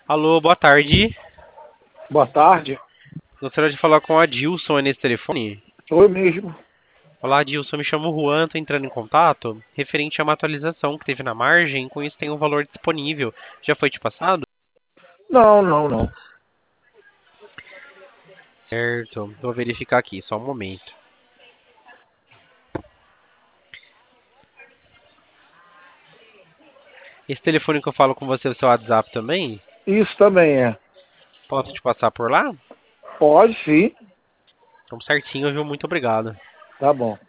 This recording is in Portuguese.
Alô, boa tarde. Boa tarde. Gostaria de falar com a Dilson nesse telefone. Oi mesmo. Olá, Dilson. Me chamo Juan, tô entrando em contato referente a uma atualização que teve na margem. Com isso tem um valor disponível. Já foi te passado? Não, não, não. Certo. Vou verificar aqui, só um momento. Esse telefone que eu falo com você é o seu WhatsApp também? Isso também é. Posso te passar por lá? Pode sim. Então certinho, viu? Muito obrigado. Tá bom.